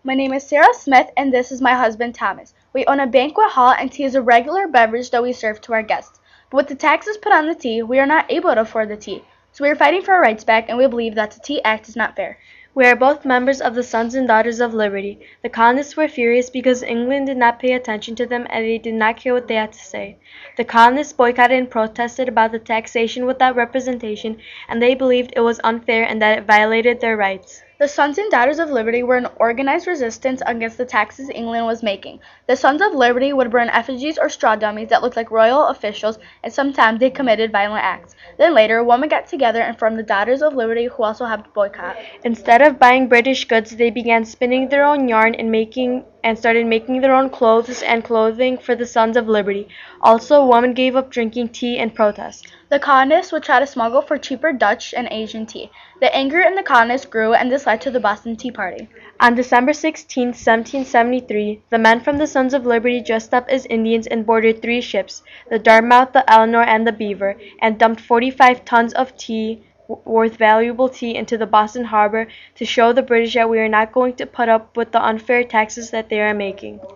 My name is Sarah Smith, and this is my husband Thomas. We own a banquet hall, and tea is a regular beverage that we serve to our guests. But with the taxes put on the tea, we are not able to afford the tea. So we are fighting for our rights back, and we believe that the Tea Act is not fair. We are both members of the Sons and Daughters of Liberty. The colonists were furious because England did not pay attention to them and they did not care what they had to say. The colonists boycotted and protested about the taxation without representation, and they believed it was unfair and that it violated their rights. The Sons and Daughters of Liberty were an organized resistance against the taxes England was making. The Sons of Liberty would burn effigies or straw dummies that looked like royal officials, and sometimes they committed violent acts. Then later, women got together and formed the Daughters of Liberty, who also helped boycott. Instead of buying British goods, they began spinning their own yarn and started making their own clothes and clothing for the Sons of Liberty. Also, women gave up drinking tea in protest. The colonists would try to smuggle for cheaper Dutch and Asian tea. The anger in the colonists grew, and this led to the Boston Tea Party. On December 16, 1773, the men from the Sons of Liberty dressed up as Indians and boarded 3 ships, the Dartmouth, the Eleanor, and the Beaver, and dumped 45 tons of tea, worth valuable tea, into the Boston harbor to show the British that we are not going to put up with the unfair taxes that they are making.